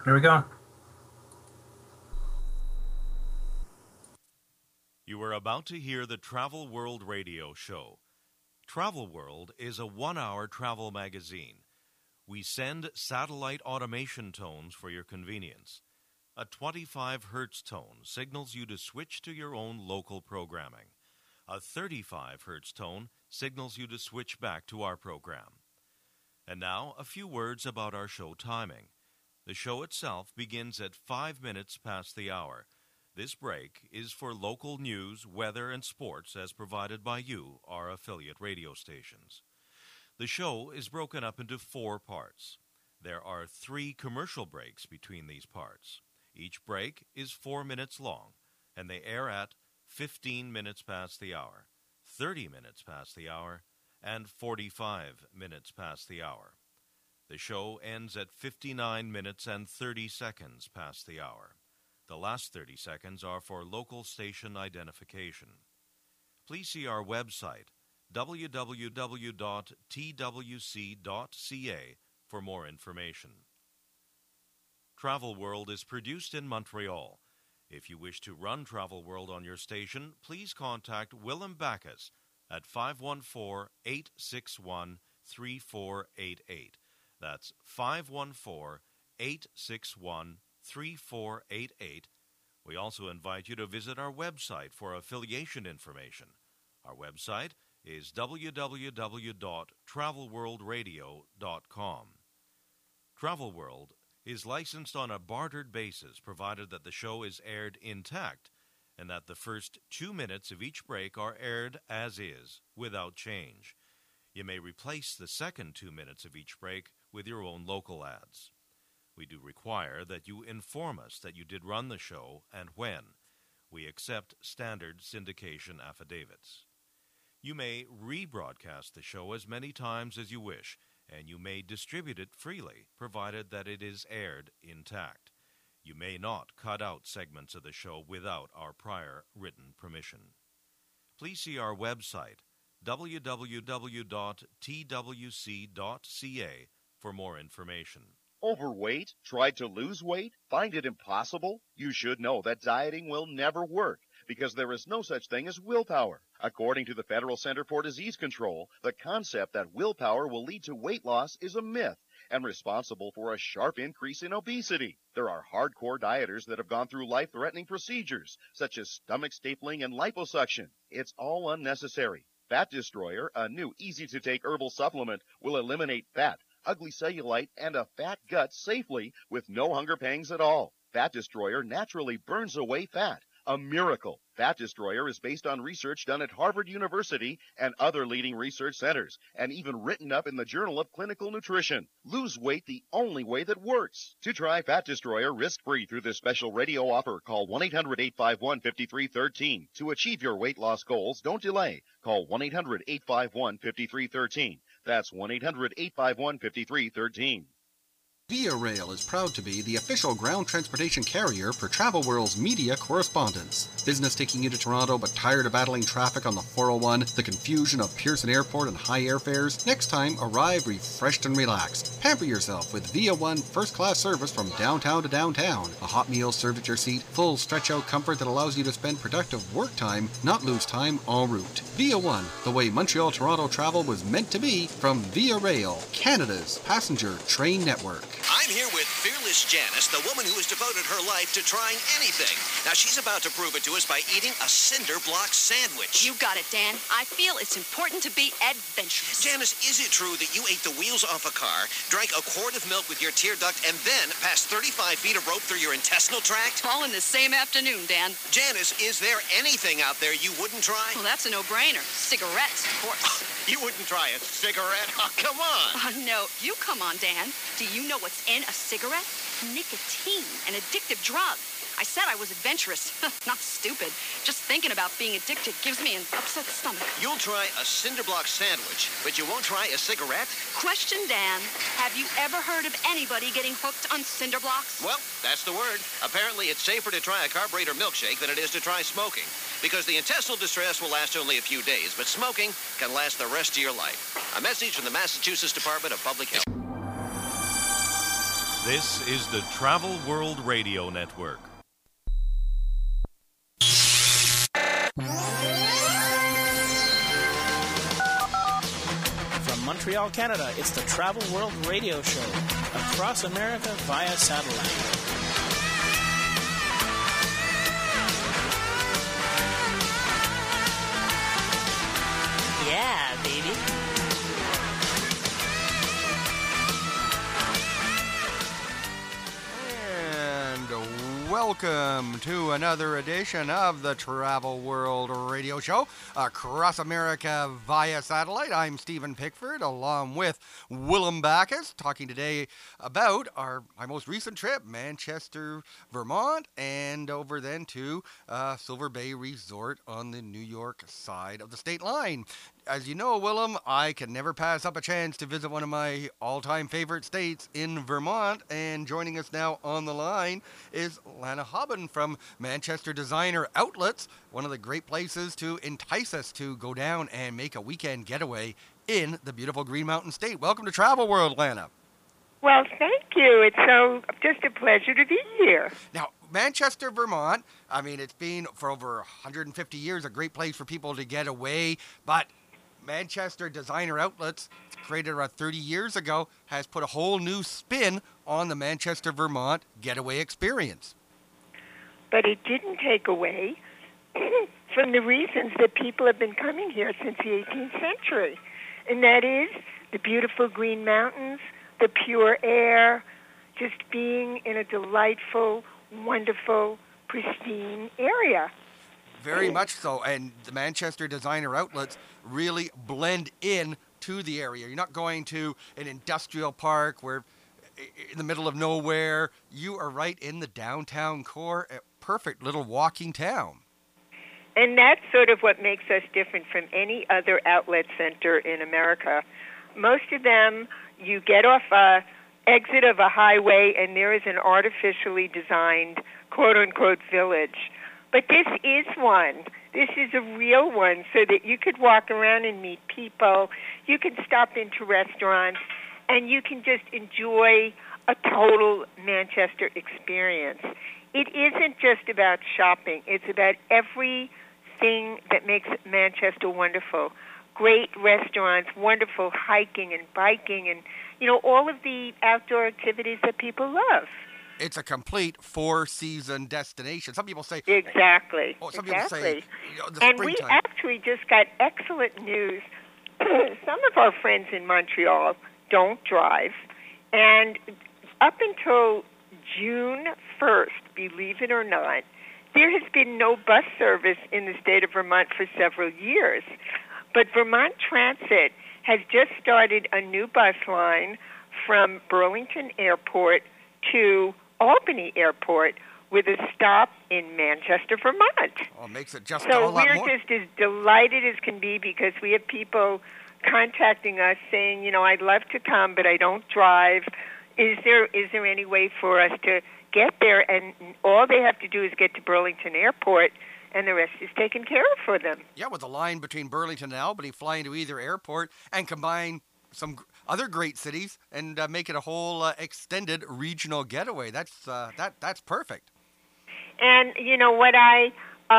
Here we go. You are about to hear the Travel World Radio Show. Travel World is a one-hour travel magazine. We send satellite automation tones for your convenience. A 25 hertz tone signals you to switch to your own local programming. A 35 hertz tone signals you to switch back to our program. And now, a few words about our show timing. The show itself begins at 5 minutes past the hour. This break is for local news, weather, and sports as provided by you, our affiliate radio stations. The show is broken up into 4 parts. There are 3 commercial breaks between these parts. Each break is 4 minutes long, and they air at 15 minutes past the hour, 30 minutes past the hour, and 45 minutes past the hour. The show ends at 59 minutes and 30 seconds past the hour. The last 30 seconds are for local station identification. Please see our website, www.twc.ca, for more information. Travel World is produced in Montreal. If you wish to run Travel World on your station, please contact Willem Backus at 514-861-3488. That's 514-861-3488. We also invite you to visit our website for affiliation information. Our website is www.travelworldradio.com. Travel World is licensed on a bartered basis, provided that the show is aired intact and that the first 2 minutes of each break are aired as is, without change. You may replace the second 2 minutes of each break with your own local ads. We do require that you inform us that you did run the show and when. We accept standard syndication affidavits. You may rebroadcast the show as many times as you wish, and you may distribute it freely, provided that it is aired intact. You may not cut out segments of the show without our prior written permission. Please see our website, www.twc.ca, for more information. Overweight? Tried to lose weight? Find it impossible? You should know that dieting will never work because there is no such thing as willpower. According to the Federal Center for Disease Control, the concept that willpower will lead to weight loss is a myth and responsible for a sharp increase in obesity. There are hardcore dieters that have gone through life-threatening procedures such as stomach stapling and liposuction. It's all unnecessary. Fat Destroyer, a new easy-to-take herbal supplement, will eliminate fat, ugly cellulite, and a fat gut safely with no hunger pangs at all. Fat Destroyer naturally burns away fat. A miracle. Fat Destroyer is based on research done at Harvard University and other leading research centers, and even written up in the Journal of Clinical Nutrition. Lose weight the only way that works. To try Fat Destroyer risk-free through this special radio offer, call 1-800-851-5313. To achieve your weight loss goals, don't delay. Call 1-800-851-5313. That's 1-800-851-5313. Via Rail is proud to be the official ground transportation carrier for Travel World's media correspondents. Business taking you to Toronto but tired of battling traffic on the 401, the confusion of Pearson Airport and high airfares? Next time, arrive refreshed and relaxed. Pamper yourself with Via One first-class service from downtown to downtown. A hot meal served at your seat, full stretch-out comfort that allows you to spend productive work time, not lose time en route. Via One, the way Montreal-Toronto travel was meant to be, from Via Rail, Canada's passenger train network. I'm here with Fearless Janice, the woman who has devoted her life to trying anything. Now, she's about to prove it to us by eating a cinder block sandwich. You got it, Dan. I feel it's important to be adventurous. Janice, is it true that you ate the wheels off a car, drank a quart of milk with your tear duct, and then passed 35 feet of rope through your intestinal tract? All in the same afternoon, Dan. Janice, is there anything out there you wouldn't try? Well, that's a no-brainer. Cigarettes, of course. You wouldn't try a cigarette? Oh, come on. Oh, no. You come on, Dan. Do you know what's in a cigarette? Nicotine, an addictive drug. I said I was adventurous. Not stupid. Just thinking about being addicted gives me an upset stomach. You'll try a cinder block sandwich, but you won't try a cigarette? Question, Dan. Have you ever heard of anybody getting hooked on cinder blocks? Well, that's the word. Apparently, it's safer to try a carburetor milkshake than it is to try smoking, because the intestinal distress will last only a few days, but smoking can last the rest of your life. A message from the Massachusetts Department of Public Health. This is the Travel World Radio Network. From Montreal, Canada, it's the Travel World Radio Show. Across America via satellite. Yeah, baby. And welcome to another edition of the Travel World Radio Show across America via satellite. I'm Stephen Pickford, along with Willem Backus, talking today about my most recent trip, Manchester, Vermont, and over then to Silver Bay Resort on the New York side of the state line. As you know, Willem, I can never pass up a chance to visit one of my all-time favorite states in Vermont. And joining us now on the line is Lana Hobbin from Manchester Designer Outlets, one of the great places to entice us to go down and make a weekend getaway in the beautiful Green Mountain State. Welcome to Travel World, Lana. Well, thank you. It's just a pleasure to be here. Now, Manchester, Vermont, I mean, it's been for over 150 years a great place for people to get away, but Manchester Designer Outlets, created around 30 years ago, has put a whole new spin on the Manchester, Vermont getaway experience. But it didn't take away from the reasons that people have been coming here since the 18th century, and that is the beautiful green mountains, the pure air, just being in a delightful, wonderful, pristine area. Very much so, and the Manchester Designer Outlets really blend in to the area. You're not going to an industrial park where in the middle of nowhere. You are right in the downtown core, a perfect little walking town. And that's sort of what makes us different from any other outlet center in America. Most of them, you get off a exit of a highway and there is an artificially designed quote-unquote village. But this is one. This is a real one so that you could walk around and meet people. You can stop into restaurants, and you can just enjoy a total Manchester experience. It isn't just about shopping. It's about everything that makes Manchester wonderful. Great restaurants, wonderful hiking and biking, and, all of the outdoor activities that people love. It's a complete four-season destination. Some people say... Exactly. Some people say the and springtime. We actually just got excellent news. Some of our friends in Montreal don't drive. And up until June 1st, believe it or not, there has been no bus service in the state of Vermont for several years. But Vermont Transit has just started a new bus line from Burlington Airport to Albany Airport with a stop in Manchester, Vermont. Oh, it makes it just so a lot more. So we're just as delighted as can be because we have people contacting us saying, I'd love to come, but I don't drive. Is there any way for us to get there? And all they have to do is get to Burlington Airport, and the rest is taken care of for them. Yeah, with a line between Burlington and Albany, flying to either airport and combine some other great cities and make it a whole extended regional getaway. That's perfect. And what I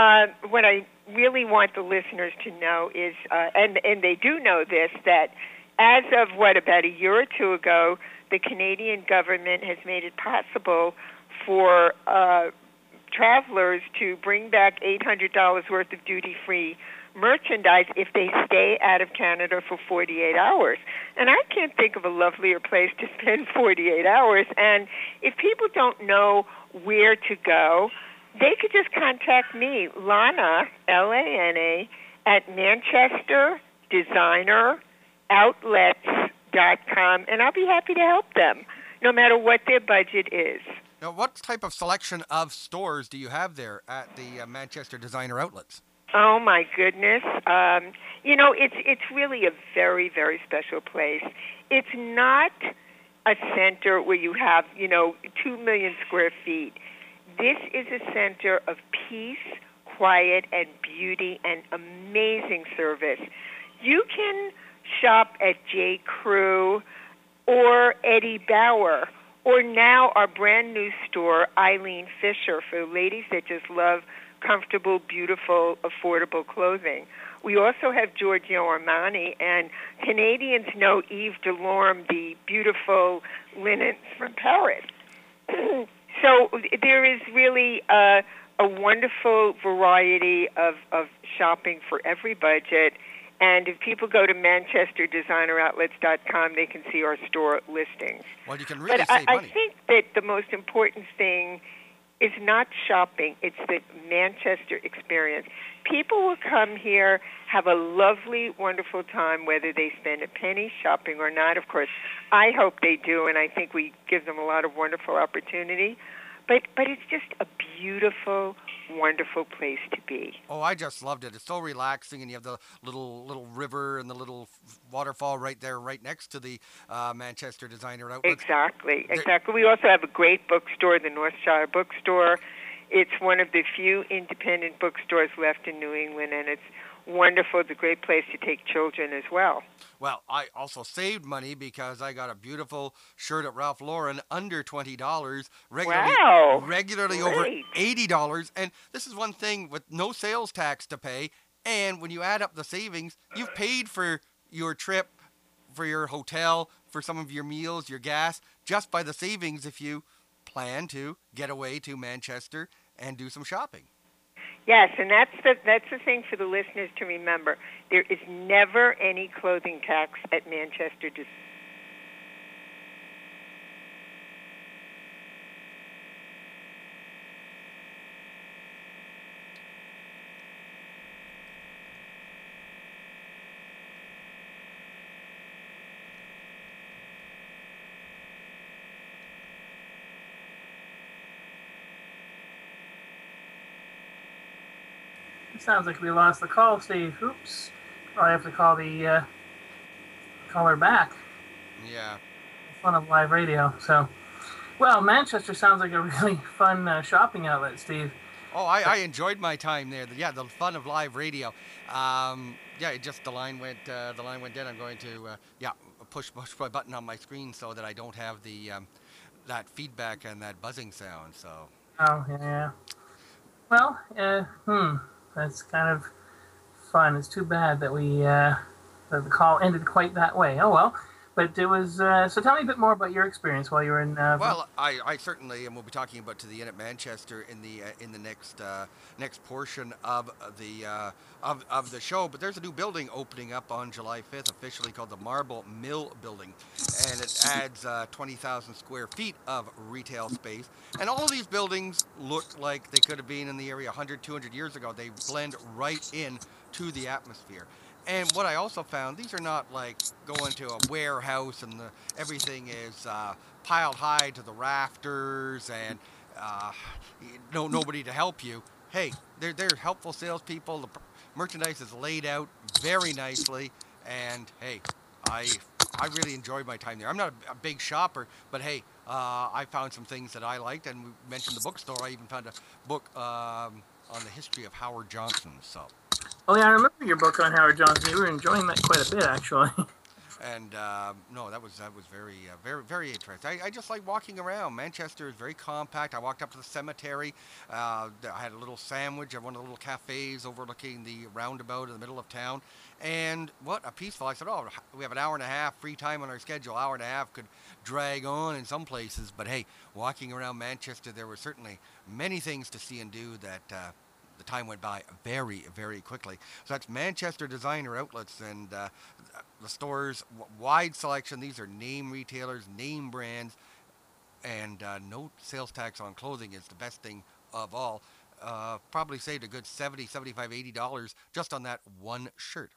really want the listeners to know is, and they do know this, that as of about a year or two ago, the Canadian government has made it possible for travelers to bring back $800 worth of duty-free merchandise if they stay out of Canada for 48 hours. And I can't think of a lovelier place to spend 48 hours. And if people don't know where to go, they could just contact me, Lana, Lana, at ManchesterDesignerOutlets.com, and I'll be happy to help them, no matter what their budget is. Now, what type of selection of stores do you have there at the Manchester Designer Outlets? Oh, my goodness. It's really a very, very special place. It's not a center where you have, 2 million square feet. This is a center of peace, quiet, and beauty, and amazing service. You can shop at J. Crew or Eddie Bauer or now our brand new store, Eileen Fisher, for ladies that just love comfortable, beautiful, affordable clothing. We also have Giorgio Armani, and Canadians know Yves Delorme, the beautiful linens from Paris. So there is really a wonderful variety of shopping for every budget. And if people go to ManchesterDesignerOutlets.com, they can see our store listings. Well, you can really but save money. I think that the most important thing is not shopping, it's the Manchester experience. People will come here, have a lovely, wonderful time, whether they spend a penny shopping or not. Of course, I hope they do, and I think we give them a lot of wonderful opportunity. But it's just a beautiful, wonderful place to be. Oh, I just loved it. It's so relaxing, and you have the little river and the little waterfall right there, right next to the Manchester Designer Outlets. Exactly. We also have a great bookstore, the Northshire Bookstore. It's one of the few independent bookstores left in New England, and it's wonderful. It's a great place to take children as well. Well, I also saved money because I got a beautiful shirt at Ralph Lauren under $20, regularly over $80. And this is one thing with no sales tax to pay. And when you add up the savings, you've paid for your trip, for your hotel, for some of your meals, your gas, just by the savings if you plan to get away to Manchester and do some shopping. Yes, and that's the thing for the listeners to remember. There is never any clothing tax at Manchester. It sounds like we lost the call, Steve. Oops. Probably have to call the caller back. Yeah. Fun of live radio. So, well, Manchester sounds like a really fun shopping outlet, Steve. Oh, I enjoyed my time there. Yeah, the fun of live radio. It just the line went dead. I'm going to push my button on my screen so that I don't have the that feedback and that buzzing sound. So. Oh yeah. Well, that's kind of fun. It's too bad that that the call ended quite that way. Oh well. But it was, so tell me a bit more about your experience while you were in... Well, I certainly, and we'll be talking about To the Inn at Manchester in the next portion of the show. But there's a new building opening up on July 5th, officially called the Marble Mill Building. And it adds 20,000 square feet of retail space. And all of these buildings look like they could have been in the area 100, 200 years ago. They blend right in to the atmosphere. And what I also found, these are not like going to a warehouse and everything is piled high to the rafters and nobody to help you. Hey, they're helpful salespeople. The merchandise is laid out very nicely, and hey, I really enjoyed my time there. I'm not a big shopper, but hey, I found some things that I liked, and we mentioned the bookstore. I even found a book on the history of Howard Johnson. So. Oh yeah, I remember your book on Howard Johnson. You were enjoying that quite a bit, actually. And no, that was very interesting. I just like walking around. Manchester is very compact. I walked up to the cemetery. I had a little sandwich at one of the little cafes overlooking the roundabout in the middle of town. And what a peaceful! I said, oh, we have an hour and a half free time on our schedule. Hour and a half could drag on in some places, but hey, walking around Manchester, there were certainly many things to see and do that. The time went by very, very quickly. So that's Manchester Designer Outlets, and the store's wide selection. These are name retailers, name brands, and no sales tax on clothing is the best thing of all. Probably saved a good $70, $75, $80 just on that one shirt.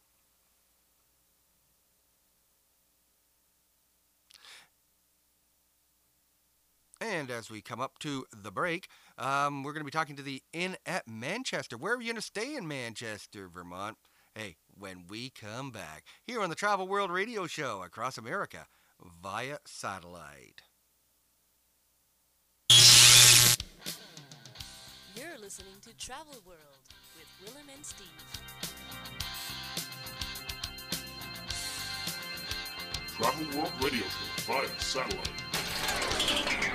And as we come up to the break, we're going to be talking to the Inn at Manchester. Where are you going to stay in Manchester, Vermont? Hey, when we come back, here on the Travel World Radio Show across America via satellite. You're listening to Travel World with Willem and Steve. Travel World Radio Show via satellite.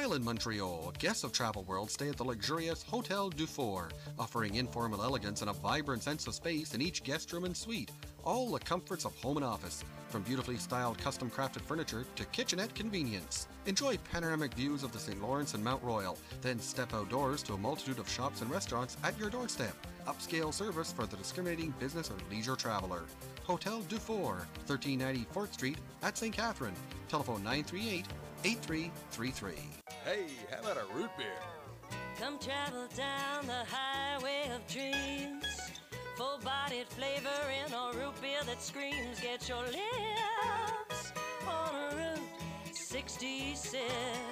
While in Montreal, guests of Travel World stay at the luxurious Hotel Dufour, offering informal elegance and a vibrant sense of space in each guest room and suite. All the comforts of home and office, from beautifully styled custom-crafted furniture to kitchenette convenience. Enjoy panoramic views of the St. Lawrence and Mount Royal, then step outdoors to a multitude of shops and restaurants at your doorstep. Upscale service for the discriminating business or leisure traveler. Hotel Dufour, 1390 4th Street at St. Catherine. Telephone 938-8333. Hey, how about a root beer? Come travel down the highway of dreams. Full-bodied flavor in a root beer that screams. Get your lips on a Route 66.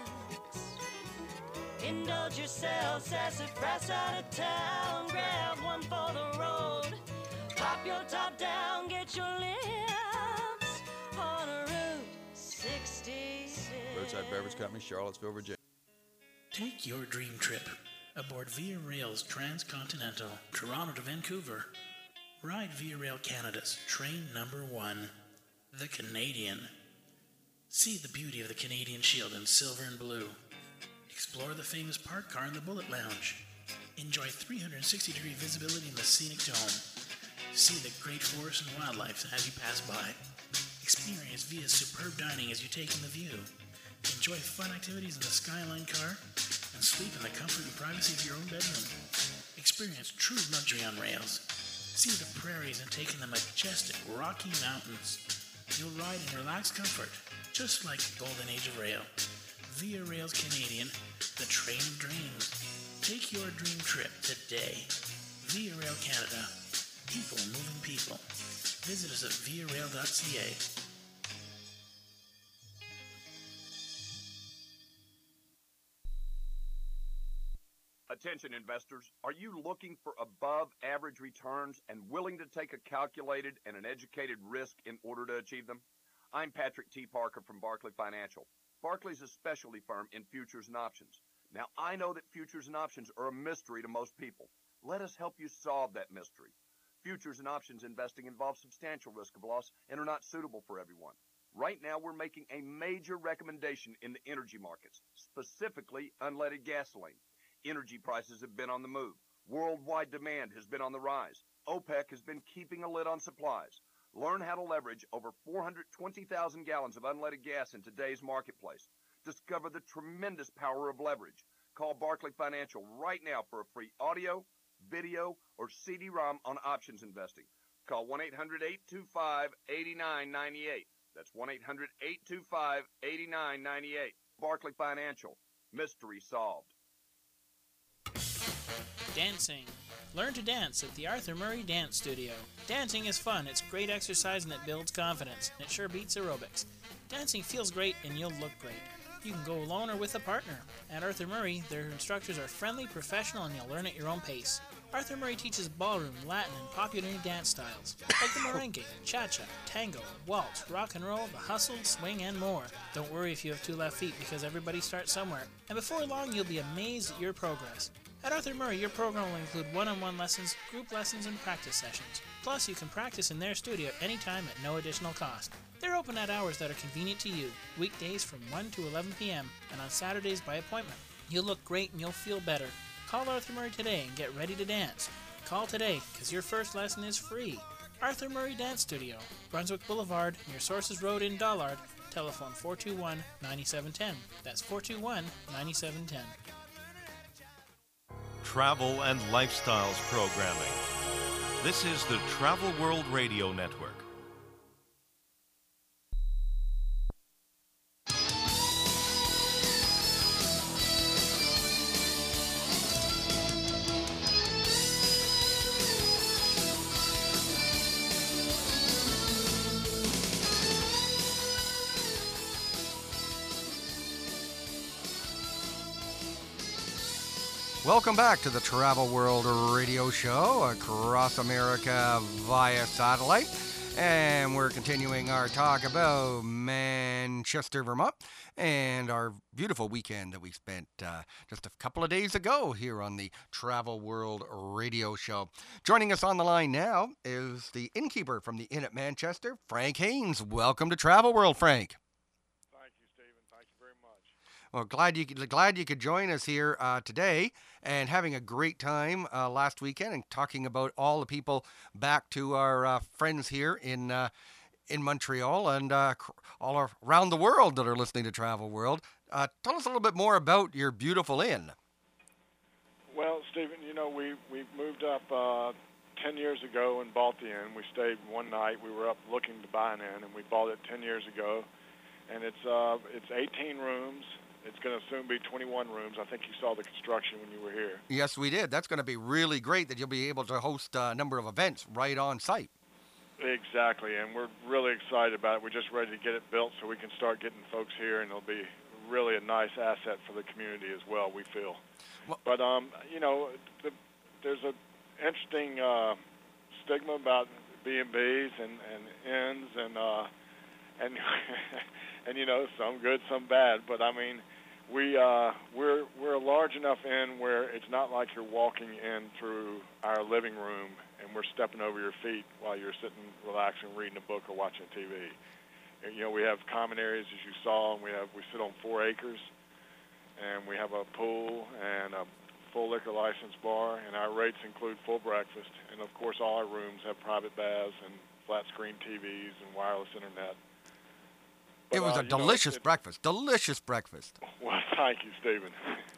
Indulge yourself, sassafras out of town. Grab one for the road. Pop your top down, get your lips on a Route 66. Roadside Beverage Company, Charlottesville, Virginia. Take your dream trip aboard Via Rail's Transcontinental, Toronto to Vancouver. Ride Via Rail Canada's train number 1, the Canadian. See the beauty of the Canadian Shield in silver and blue. Explore the famous parked car in the Bullet Lounge. Enjoy 360-degree visibility in the scenic dome. See the great forest and wildlife as you pass by. Experience Via's superb dining as you take in the view. Enjoy fun activities in the Skyline car and sleep in the comfort and privacy of your own bedroom. Experience true luxury on rails. See the prairies and take in the majestic Rocky Mountains. You'll ride in relaxed comfort, just like the golden age of rail. Via Rail's Canadian, the train of dreams. Take your dream trip today. Via Rail Canada. People moving people. Visit us at viarail.ca. Attention investors, are you looking for above average returns and willing to take a calculated and an educated risk in order to achieve them? I'm Patrick T. Parker from Barclay Financial. Barclay's a specialty firm in futures and options. Now, I know that futures and options are a mystery to most people. Let us help you solve that mystery. Futures and options investing involves substantial risk of loss and are not suitable for everyone. Right now, we're making a major recommendation in the energy markets, specifically unleaded gasoline. Energy prices have been on the move. Worldwide demand has been on the rise. OPEC has been keeping a lid on supplies. Learn how to leverage over 420,000 gallons of unleaded gas in today's marketplace. Discover the tremendous power of leverage. Call Barclay Financial right now for a free audio, video, or CD-ROM on options investing. Call 1-800-825-8998. That's 1-800-825-8998. Barclay Financial. Mystery solved. Dancing. Learn to dance at the Arthur Murray Dance Studio. Dancing is fun, it's great exercise, and it builds confidence. It sure beats aerobics. Dancing feels great and you'll look great. You can go alone or with a partner. At Arthur Murray, their instructors are friendly, professional, and you'll learn at your own pace. Arthur Murray teaches ballroom, Latin, and popular dance styles, like the merengue, cha-cha, tango, waltz, rock and roll, the hustle, swing, and more. Don't worry if you have two left feet, because everybody starts somewhere. And before long, you'll be amazed at your progress. At Arthur Murray, your program will include one-on-one lessons, group lessons, and practice sessions. Plus, you can practice in their studio anytime at no additional cost. They're open at hours that are convenient to you, weekdays from 1 to 11 p.m., and on Saturdays by appointment. You'll look great and you'll feel better. Call Arthur Murray today and get ready to dance. Call today, because your first lesson is free. Arthur Murray Dance Studio, Brunswick Boulevard, near Sources Road in Dollard. Telephone 421-9710. That's 421-9710. Travel and lifestyles programming. This is the Travel World Radio Network. Welcome back to the Travel World Radio Show across America via satellite. And we're continuing our talk about Manchester, Vermont, and our beautiful weekend that we spent just a couple of days ago here on the Travel World Radio Show. Joining us on the line now is the innkeeper from the Inn at Manchester, Frank Haynes. Welcome to Travel World, Frank. Thank you, Stephen. Thank you very much. Well, glad you could join us here today, and having a great time last weekend, and talking about all the people back to our friends here in Montreal and all around the world that are listening to Travel World. Tell us a little bit more about your beautiful inn. Well, Stephen, we moved up 10 years ago and bought the inn. We stayed one night. We were up looking to buy an inn, and we bought it 10 years ago. And it's 18 rooms. It's going to soon be 21 rooms. I think you saw the construction when you were here. Yes, we did. That's going to be really great that you'll be able to host a number of events right on site. Exactly, and we're really excited about it. We're just ready to get it built so we can start getting folks here, and it'll be really a nice asset for the community as well, we feel. Well, but, there's an interesting stigma about B&Bs and inns and some good, some bad. But I mean, we're a large enough inn where it's not like you're walking in through our living room and we're stepping over your feet while you're sitting, relaxing, reading a book or watching TV. We have common areas, as you saw, and we sit on 4 acres, and we have a pool and a full liquor license bar, and our rates include full breakfast, and of course all our rooms have private baths and flat screen TVs and wireless internet. But, it was a delicious breakfast. Delicious breakfast. Well, thank you, Stephen.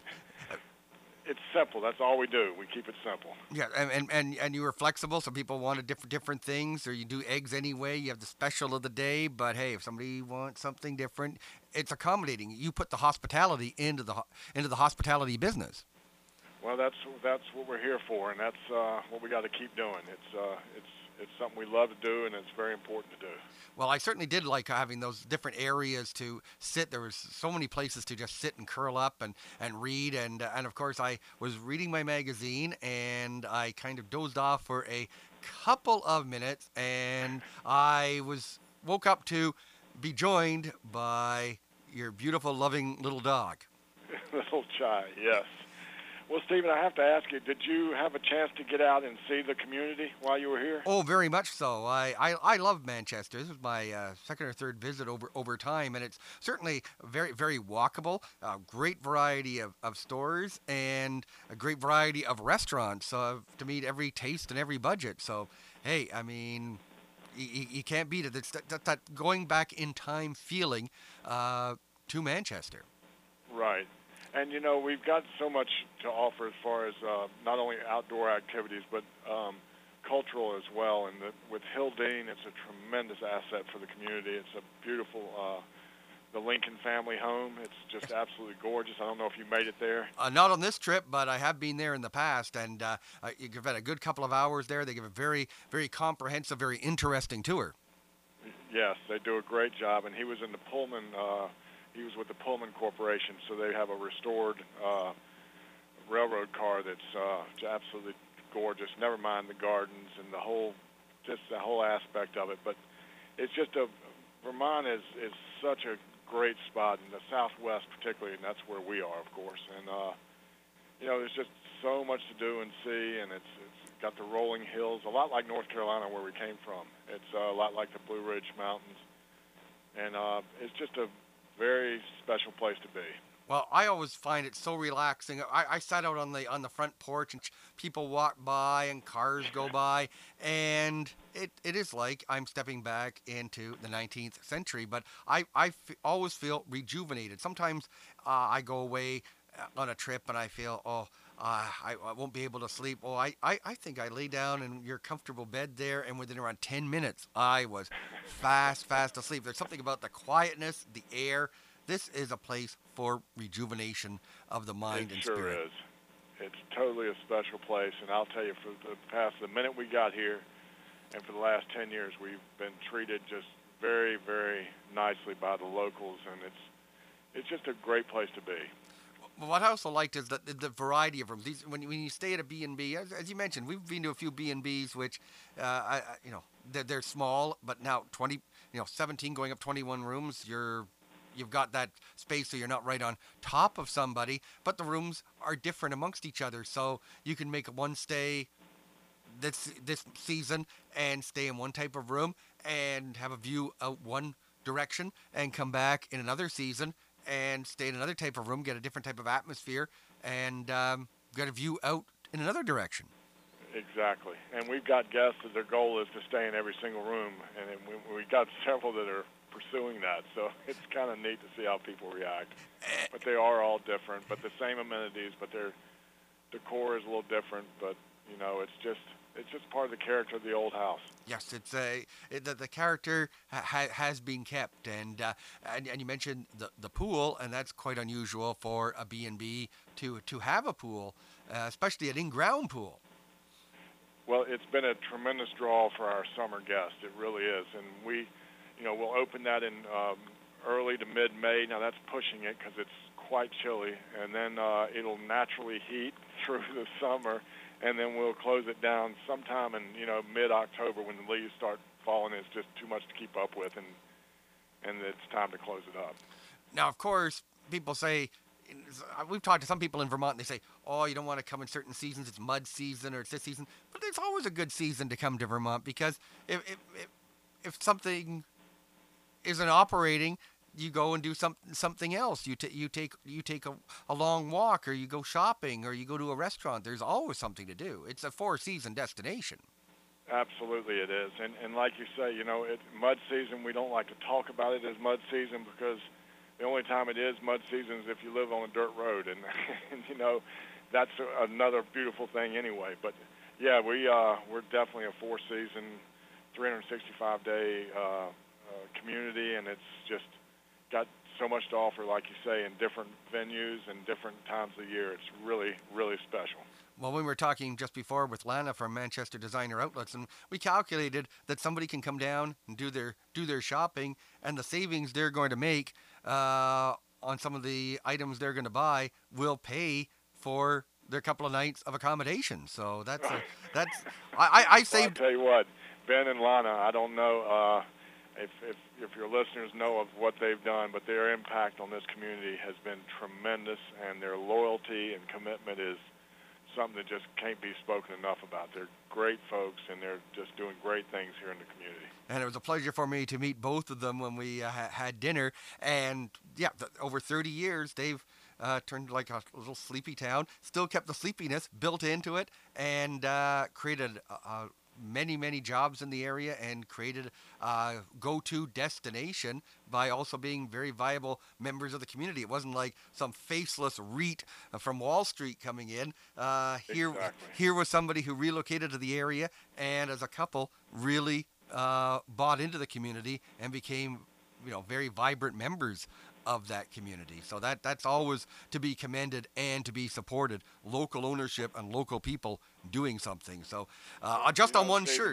It's simple. That's all we do. We keep it simple. Yeah, and you were flexible, so people wanted different things, or you do eggs anyway. You have the special of the day, but hey, if somebody wants something different, it's accommodating. You put the hospitality into the hospitality business. Well, that's what we're here for, and that's what we got to keep doing. It's something we love to do, and it's very important to do. Well, I certainly did like having those different areas to sit. There was so many places to just sit and curl up and read. And of course, I was reading my magazine, and I kind of dozed off for a couple of minutes, and I woke up to be joined by your beautiful, loving little dog. Little Chai, yes. Well, Stephen, I have to ask you, did you have a chance to get out and see the community while you were here? Oh, very much so. I love Manchester. This was my second or third visit over time, and it's certainly very, very walkable. Great variety of stores and a great variety of restaurants to meet every taste and every budget. So, hey, I mean, you can't beat it. It's that going back in time feeling to Manchester. Right. And, we've got so much to offer as far as not only outdoor activities, but cultural as well. And with Hildene, it's a tremendous asset for the community. It's a beautiful, the Lincoln family home. It's just absolutely gorgeous. I don't know if you made it there. Not on this trip, but I have been there in the past. And you've had a good couple of hours there. They give a very, very comprehensive, very interesting tour. Yes, they do a great job. And he was in the Pullman He was with the Pullman Corporation, so they have a restored railroad car that's absolutely gorgeous. Never mind the gardens and the whole aspect of it. But it's just Vermont is such a great spot in the Southwest, particularly, and that's where we are, of course. And there's just so much to do and see, and it's got the rolling hills, a lot like North Carolina, where we came from. It's a lot like the Blue Ridge Mountains, and it's just a very special place to be. Well, I always find it so relaxing. I sat out on the front porch, and people walk by and cars go by, and it is like I'm stepping back into the 19th century. But I always feel rejuvenated. Sometimes I go away on a trip and I feel, I won't be able to sleep. Oh, I think I lay down in your comfortable bed there, and within around 10 minutes, I was fast asleep. There's something about the quietness, the air. This is a place for rejuvenation of the mind and spirit. It sure is. It's totally a special place, and I'll tell you, for the minute we got here, and for the last 10 years, we've been treated just very, very nicely by the locals, and it's just a great place to be. What I also liked is the variety of rooms. When you stay at a B&B, as you mentioned, we've been to a few B&Bs which, they're small, but now 17 going up 21 rooms. You've got that space, so you're not right on top of somebody, but the rooms are different amongst each other. So you can make one stay this season and stay in one type of room and have a view out one direction and come back in another season and stay in another type of room, get a different type of atmosphere, and get a view out in another direction. Exactly. And we've got guests that their goal is to stay in every single room, and we've got several that are pursuing that. So it's kind of neat to see how people react. But they are all different, but the same amenities, but their decor is a little different. But, you know, it's just part of the character of the old house. Yes, it's the character has been kept, and you mentioned the pool, and that's quite unusual for a B&B to have a pool, especially an in-ground pool. Well, it's been a tremendous draw for our summer guests. It really is, and we'll open that in early to mid-May. Now that's pushing it because it's quite chilly, and then it'll naturally heat through the summer. And then we'll close it down sometime in, mid-October when the leaves start falling. It's just too much to keep up with, and it's time to close it up. Now, of course, people say, we've talked to some people in Vermont, and they say, oh, you don't want to come in certain seasons. It's mud season or it's this season. But it's always a good season to come to Vermont because if something isn't operating, you go and do something else. You take a long walk, or you go shopping, or you go to a restaurant. There's always something to do. It's a 4-season destination. Absolutely it is. And like you say, mud season, we don't like to talk about it as mud season because the only time it is mud season is if you live on a dirt road. And that's another beautiful thing anyway. But, yeah, we're definitely a 4-season, 365-day community, and it's just got so much to offer, like you say, in different venues and different times of the year. It's really, really special. Well, we were talking just before with Lana from Manchester Designer Outlets, and we calculated that somebody can come down and do their shopping, and the savings they're going to make on some of the items they're going to buy will pay for their couple of nights of accommodation. So I saved. Well, I'll tell you what, Ben and Lana, I don't know if your listeners know of what they've done, but their impact on this community has been tremendous, and their loyalty and commitment is something that just can't be spoken enough about. They're great folks, and they're just doing great things here in the community. And it was a pleasure for me to meet both of them when we had dinner. And, yeah, over 30 years, they've turned like a little sleepy town, still kept the sleepiness built into it, and created many, many jobs in the area and created a go-to destination by also being very viable members of the community. It wasn't like some faceless REIT from Wall Street coming in. Here was somebody who relocated to the area and as a couple really bought into the community and became, very vibrant members of that community. So that's always to be commended and to be supported. Local ownership and local people doing something. So just on one shirt,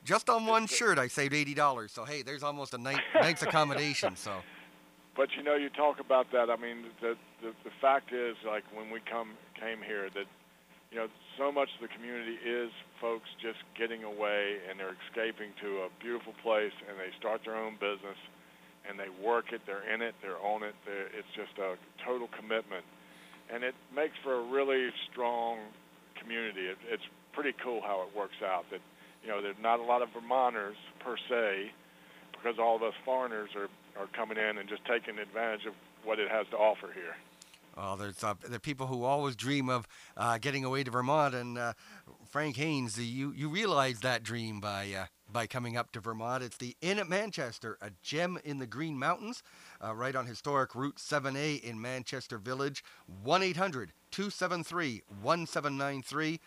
I saved $80. So hey, there's almost a night's accommodation. So. But you talk about that. I mean, the fact is, like when we came here, that so much of the community is folks just getting away and they're escaping to a beautiful place and they start their own business. And they work it, they're in it, they're on it. It's just a total commitment. And it makes for a really strong community. It's pretty cool how it works out. That, there's not a lot of Vermonters per se, because all of us foreigners are coming in and just taking advantage of what it has to offer here. Well, there are people who always dream of getting away to Vermont, and Frank Haynes, you realize that dream by coming up to Vermont. It's the Inn at Manchester, a gem in the Green Mountains, right on historic Route 7A in Manchester Village. 1-800-273-1793,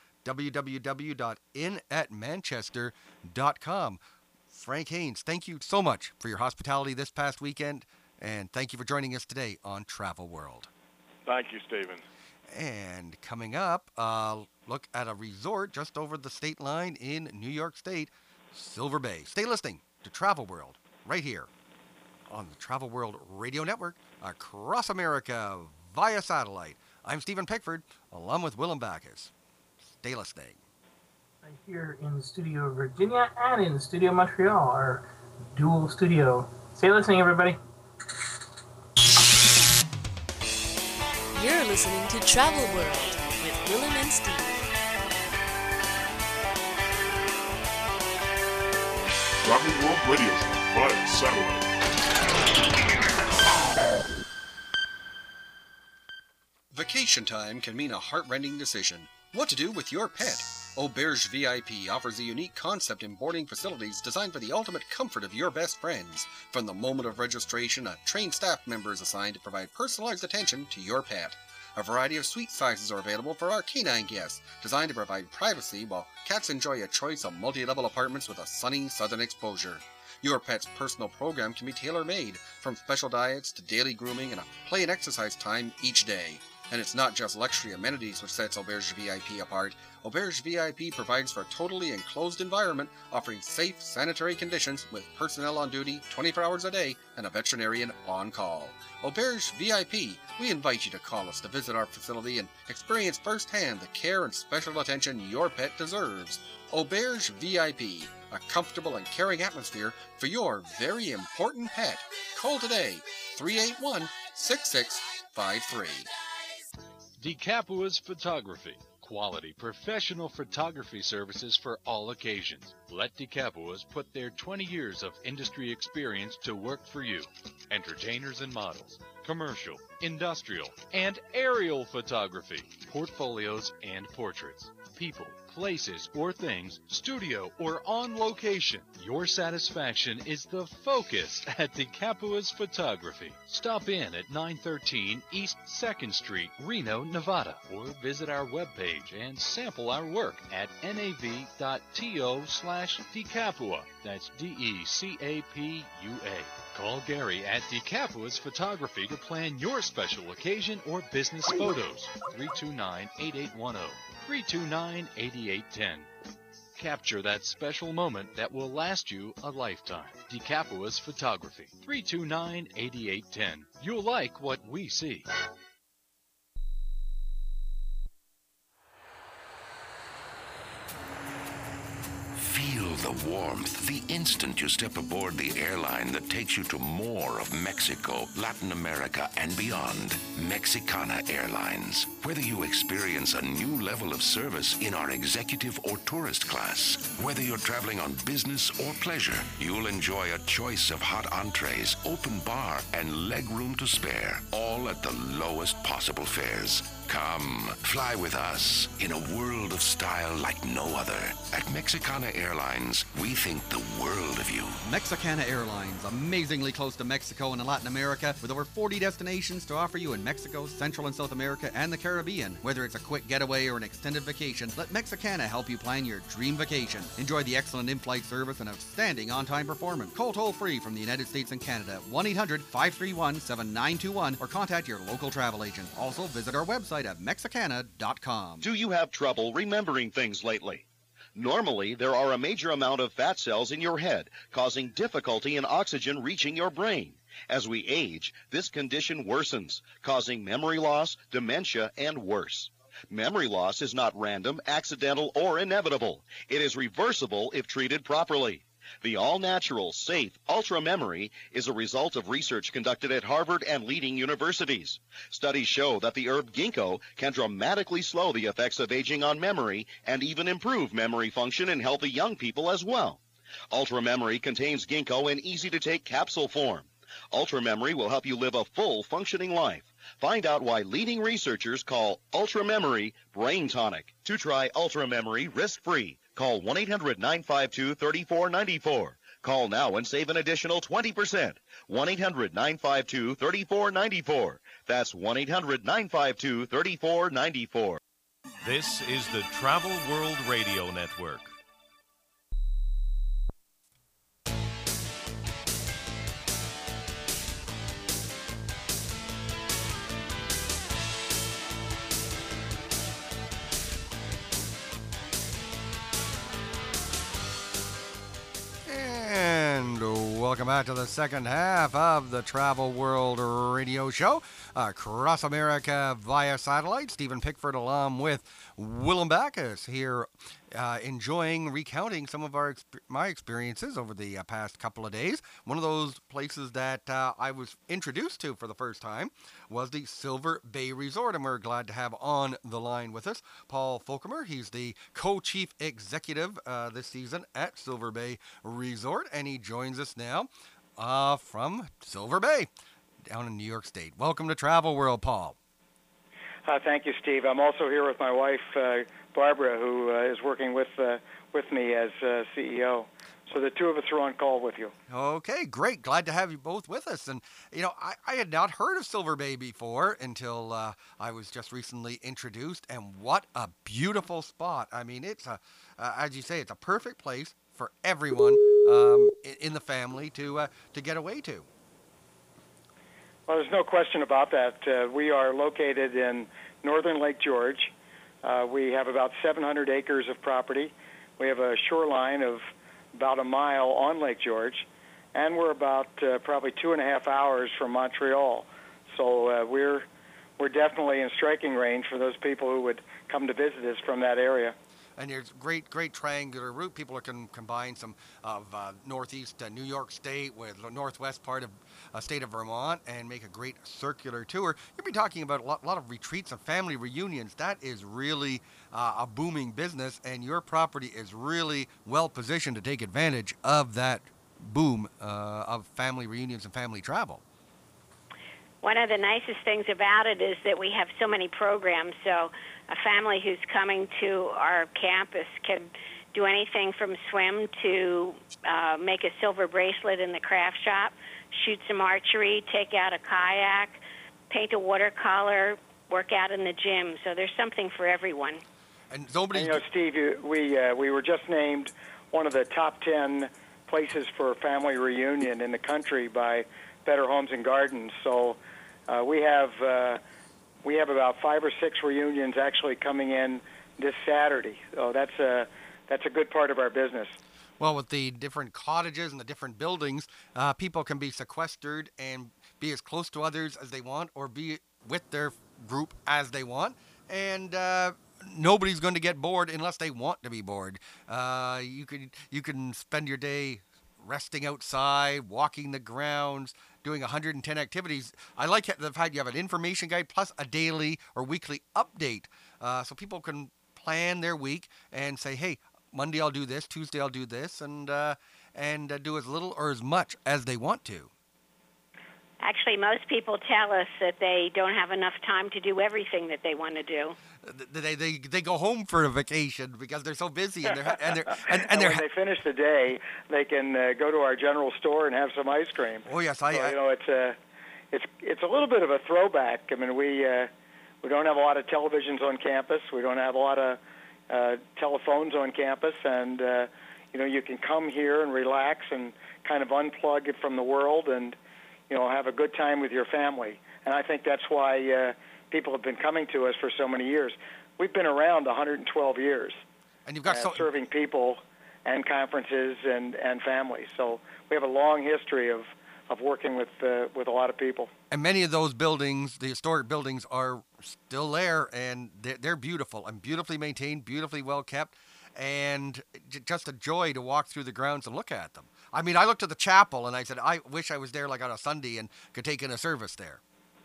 www.inatmanchester.com. Frank Haynes, thank you so much for your hospitality this past weekend, and thank you for joining us today on Travel World. Thank you, Stephen. And coming up, look at a resort just over the state line in New York State, Silver Bay. Stay listening to Travel World right here on the Travel World Radio Network across America via satellite. I'm Stephen Pickford, along with Willem Backus. Stay listening. Right here in the studio of Virginia and in the studio of Montreal, our dual studio. Stay listening, everybody. You're listening to Travel World with Willem and Steve. Travel World Radio via satellite. Vacation time can mean a heart-rending decision. What to do with your pet? Auberge VIP offers a unique concept in boarding facilities designed for the ultimate comfort of your best friends. From the moment of registration, a trained staff member is assigned to provide personalized attention to your pet. A variety of suite sizes are available for our canine guests, designed to provide privacy while cats enjoy a choice of multi-level apartments with a sunny southern exposure. Your pet's personal program can be tailor-made, from special diets to daily grooming and a play and exercise time each day. And it's not just luxury amenities which sets Auberge VIP apart. Auberge VIP provides for a totally enclosed environment, offering safe, sanitary conditions with personnel on duty 24 hours a day and a veterinarian on call. Auberge VIP, we invite you to call us to visit our facility and experience firsthand the care and special attention your pet deserves. Auberge VIP, a comfortable and caring atmosphere for your very important pet. Call today, 381-6653. DeCapua's Photography. Quality professional photography services for all occasions. Let DeCapua's put their 20 years of industry experience to work for you. Entertainers and models, commercial, industrial, and aerial photography, portfolios and portraits, people, places, or things, studio or on location. Your satisfaction is the focus at DeCapua's Photography. Stop in at 913 East 2nd Street, Reno, Nevada, or visit our webpage and sample our work at nav.to/DeCapua. That's DECAPUA. Call Gary at DeCapua's Photography to plan your special occasion or business photos. 329-8810. 329-8810. Capture that special moment that will last you a lifetime. DeCapua's Photography. 329-8810. You'll like what we see. Feel the warmth the instant you step aboard the airline that takes you to more of Mexico, Latin America, and beyond. Mexicana Airlines. Whether you experience a new level of service in our executive or tourist class, whether you're traveling on business or pleasure, you'll enjoy a choice of hot entrees, open bar, and leg room to spare, all at the lowest possible fares. Come, fly with us in a world of style like no other. At Mexicana Airlines, we think the world of you. Mexicana Airlines, amazingly close to Mexico and Latin America, with over 40 destinations to offer you in Mexico, Central and South America, and the Caribbean. Whether it's a quick getaway or an extended vacation, let Mexicana help you plan your dream vacation. Enjoy the excellent in-flight service and outstanding on-time performance. Call toll-free from the United States and Canada, 1-800-531-7921, or contact your local travel agent. Also, visit our website at Mexicana.com. Do you have trouble remembering things lately? Normally, there are a major amount of fat cells in your head, causing difficulty in oxygen reaching your brain. As we age, this condition worsens, causing memory loss, dementia, and worse. Memory loss is not random, accidental, or inevitable. It is reversible if treated properly. The all-natural, safe Ultra Memory is a result of research conducted at Harvard and leading universities. Studies show that the herb ginkgo can dramatically slow the effects of aging on memory and even improve memory function in healthy young people as well. Ultra Memory contains ginkgo in easy-to-take capsule form. Ultra Memory will help you live a full, functioning life. Find out why leading researchers call Ultra Memory Brain Tonic. To try Ultra Memory risk-free, call 1-800-952-3494. Call now and save an additional 20%. 1-800-952-3494. That's 1-800-952-3494. This is the Travel World Radio Network. And welcome back to the second half of the Travel World Radio Show across America via satellite. Stephen Pickford along with Willem Backus here recounting some of my experiences over the past couple of days. One of those places that I was introduced to for the first time was the Silver Bay Resort, and we're glad to have on the line with us Paul Folkemer. He's the co-chief executive this season at Silver Bay Resort, and he joins us now from Silver Bay down in New York State. Welcome to Travel World, Paul. Thank you, Steve. I'm also here with my wife, Barbara, who is working with me as CEO. So the two of us are on call with you. Okay, great. Glad to have you both with us. And, I had not heard of Silver Bay before until I was just recently introduced. And what a beautiful spot. I mean, it's as you say, it's a perfect place for everyone in the family to get away to. Well, there's no question about that. We are located in northern Lake George. We have about 700 acres of property. We have a shoreline of about a mile on Lake George, and we're about probably 2.5 hours from Montreal. So we're definitely in striking range for those people who would come to visit us from that area. And there's great triangular route. People can combine some of northeast New York State with the northwest part of state of Vermont and make a great circular tour. You'll be talking about a lot of retreats and family reunions. That is really a booming business, and your property is really well positioned to take advantage of that boom of family reunions and family travel. One of the nicest things about it is that we have so many programs. So a family who's coming to our campus can do anything from swim to make a silver bracelet in the craft shop, shoot some archery, take out a kayak, paint a watercolor, work out in the gym. So there's something for everyone. And nobody, Steve, we were just named one of the top 10 places for a family reunion in the country by Better Homes and Gardens. So we have about 5 or 6 reunions actually coming in this Saturday. So that's a good part of our business. Well, with the different cottages and the different buildings, people can be sequestered and be as close to others as they want, or be with their group as they want, and nobody's going to get bored unless they want to be bored. You can spend your day resting outside, walking the grounds, doing 110 activities. I like the fact you have an information guide plus a daily or weekly update, so people can plan their week and say, hey, Monday I'll do this, Tuesday I'll do this, and do as little or as much as they want to. Actually, most people tell us that they don't have enough time to do everything that they want to do. They go home for a vacation because they're so busy, and when they finish the day, they can go to our general store and have some ice cream. Oh yes, it's a little bit of a throwback. I mean, we don't have a lot of televisions on campus. We don't have a lot of telephones on campus, and you can come here and relax and kind of unplug it from the world and have a good time with your family. And I think that's why people have been coming to us for so many years. We've been around 112 years, and you've got serving people and conferences and families. So we have a long history of working with a lot of people. And many of those buildings, the historic buildings, are still there, and they're beautiful and beautifully maintained, beautifully well kept, and just a joy to walk through the grounds and look at them. I mean, I looked at the chapel and I said, I wish I was there like on a Sunday and could take in a service there.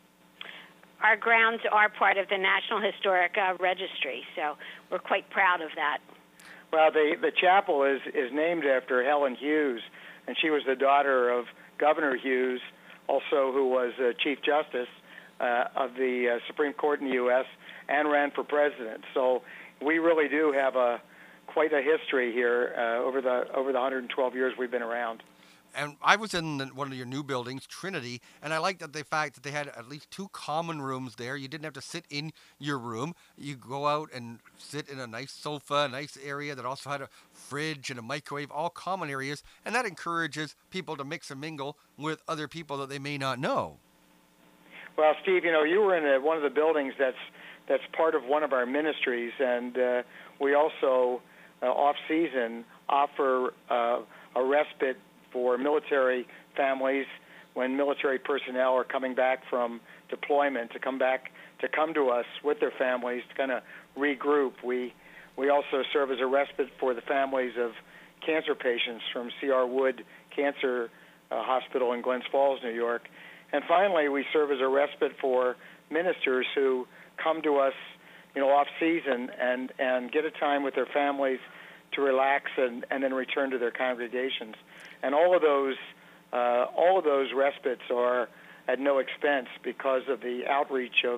Our grounds are part of the National Historic Registry, so we're quite proud of that. Well, the chapel is named after Helen Hughes, and she was the daughter of Governor Hughes, also who was Chief Justice of the Supreme Court in the U.S. and ran for president. So we really do have quite a history here over the 112 years we've been around. And I was in one of your new buildings, Trinity, and I liked the fact that they had at least 2 common rooms there. You didn't have to sit in your room. You go out and sit in a nice sofa, a nice area that also had a fridge and a microwave, all common areas, and that encourages people to mix and mingle with other people that they may not know. Well, Steve, you were in one of the buildings that's part of one of our ministries, and we also, off-season, offer a respite for military families when military personnel are coming back from deployment to come to us with their families to kind of regroup. We also serve as a respite for the families of cancer patients from C.R. Wood Cancer Hospital in Glens Falls, New York. And finally, we serve as a respite for ministers who come to us, off season and get a time with their families to relax and then return to their congregations. And all of those respites are at no expense because of the outreach of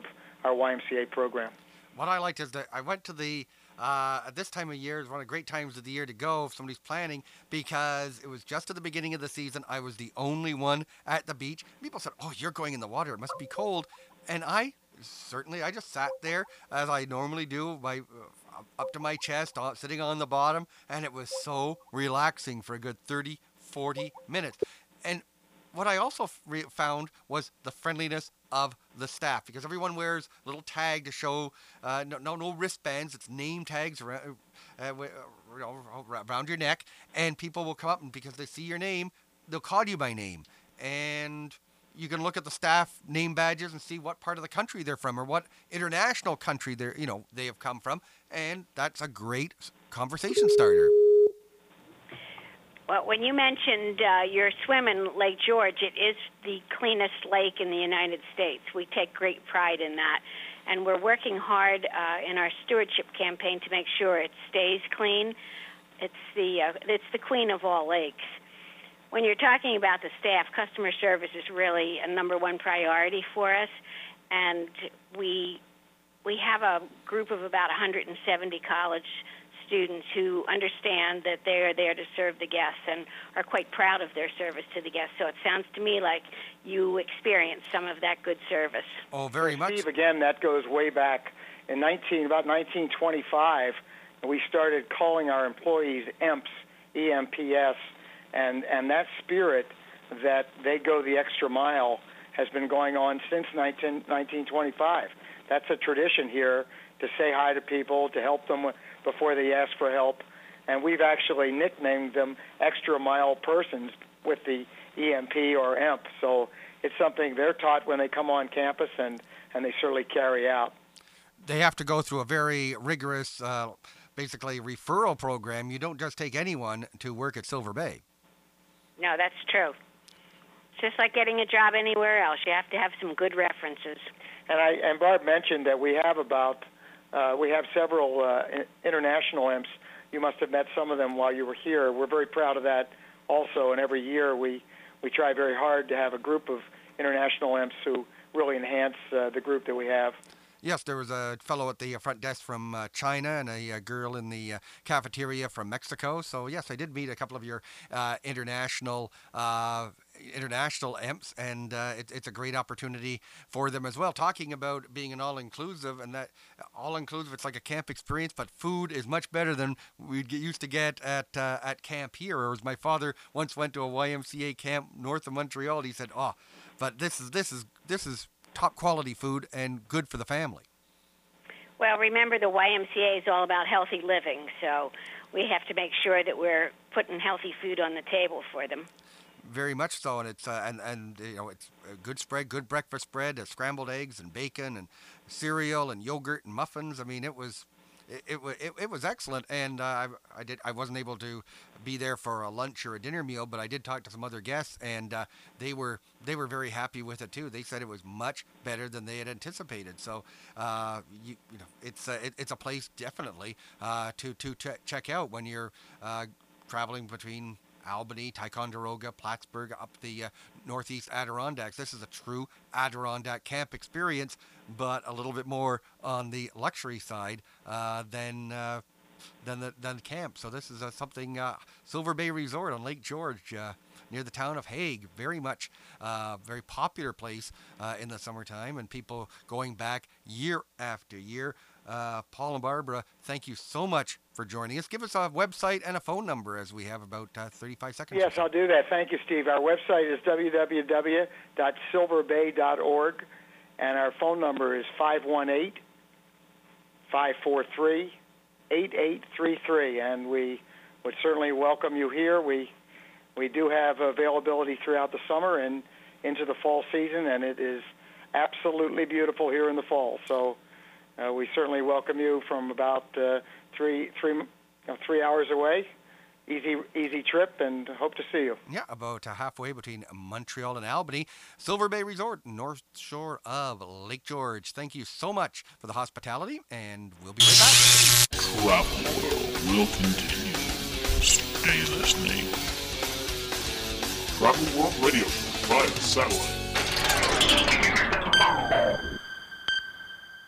YMCA program. What I liked is that I went to the at this time of year is one of the great times of the year to go if somebody's planning, because it was just at the beginning of the season. I was the only one at the beach. People said, "Oh, you're going in the water. It must be cold." And I just sat there as I normally do, up to my chest, sitting on the bottom, and it was so relaxing for a good 30, 40 minutes. And what I also found was the friendliness of the staff, because everyone wears a little tag to show no wristbands. It's name tags around your neck, and people will come up, and because they see your name, they'll call you by name. And you can look at the staff name badges and see what part of the country they're from or what international country they have come from, and that's a great conversation starter. Well, when you mentioned your swim in Lake George, it is the cleanest lake in the United States. We take great pride in that, and we're working hard in our stewardship campaign to make sure it stays clean. It's the queen of all lakes. When you're talking about the staff, customer service is really a number one priority for us, and we have a group of about 170 college students who understand that they are there to serve the guests and are quite proud of their service to the guests. So it sounds to me like you experienced some of that good service. Oh, very much. Steve, again, that goes way back in about 1925. We started calling our employees EMPS, E-M-P-S, and that spirit that they go the extra mile has been going on since 1925. That's a tradition here, to say hi to people, to help them before they ask for help. And we've actually nicknamed them extra mile persons with the EMP or EMP. So it's something they're taught when they come on campus, and they certainly carry out. They have to go through a very rigorous, basically, referral program. You don't just take anyone to work at Silver Bay. No, that's true. It's just like getting a job anywhere else. You have to have some good references. And Barb mentioned that we have several international EMPs. You must have met some of them while you were here. We're very proud of that also, and every year we try very hard to have a group of international EMPs who really enhance the group that we have. Yes, there was a fellow at the front desk from China and a girl in the cafeteria from Mexico. So, yes, I did meet a couple of your international EMPs, and it's a great opportunity for them as well. Talking about being an all-inclusive, and that all-inclusive, it's like a camp experience, but food is much better than we used to get at camp here. Or as my father once went to a YMCA camp north of Montreal, he said, "Oh, but this is top quality food and good for the family." Well, remember, the YMCA is all about healthy living, so we have to make sure that we're putting healthy food on the table for them. Very much so, and it's it's a good spread, good breakfast spread, scrambled eggs and bacon and cereal and yogurt and muffins. I mean, it was excellent, and I wasn't able to be there for a lunch or a dinner meal, but I did talk to some other guests, and they were very happy with it too. They said it was much better than they had anticipated. So it's a place definitely to check out when you're traveling between Albany, Ticonderoga, Plattsburgh, up the northeast Adirondacks. This is a true Adirondack camp experience, but a little bit more on the luxury side than camp. So this is something Silver Bay Resort on Lake George, near the town of Hague. Very much very popular place in the summertime, and people going back year after year. Paul and Barbara, thank you so much for joining us. Give us a website and a phone number, as we have about 35 seconds. Yes, I'll do that. Thank you, Steve. Our website is www.silverbay.org, and our phone number is 518-543-8833, and we would certainly welcome you here. We do have availability throughout the summer and into the fall season, and it is absolutely beautiful here in the fall. So we certainly welcome you from about 3 hours away. Easy trip, and hope to see you. Yeah, about halfway between Montreal and Albany. Silver Bay Resort, north shore of Lake George. Thank you so much for the hospitality, and we'll be right back. Travel World will continue. Stay listening. Travel World Radio Show via satellite.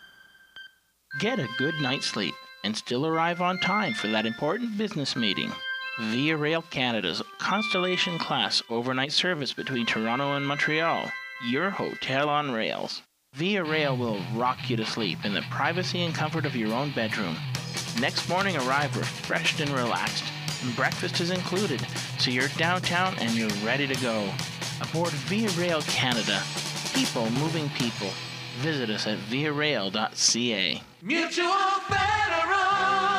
Get a good night's sleep and still arrive on time for that important business meeting. Via Rail Canada's Constellation Class overnight service between Toronto and Montreal. Your hotel on rails. Via Rail will rock you to sleep in the privacy and comfort of your own bedroom. Next morning, arrive refreshed and relaxed. Breakfast is included, so you're downtown and you're ready to go. Aboard Via Rail Canada. People moving people. Visit us at viarail.ca. Mutual Federal,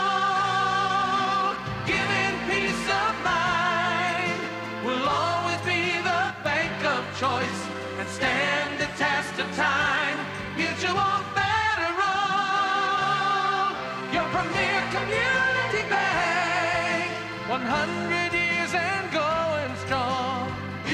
giving peace of mind, will always be the bank of choice and stand the test of time. Mutual Federal, your premier community bank, 100 years and going strong.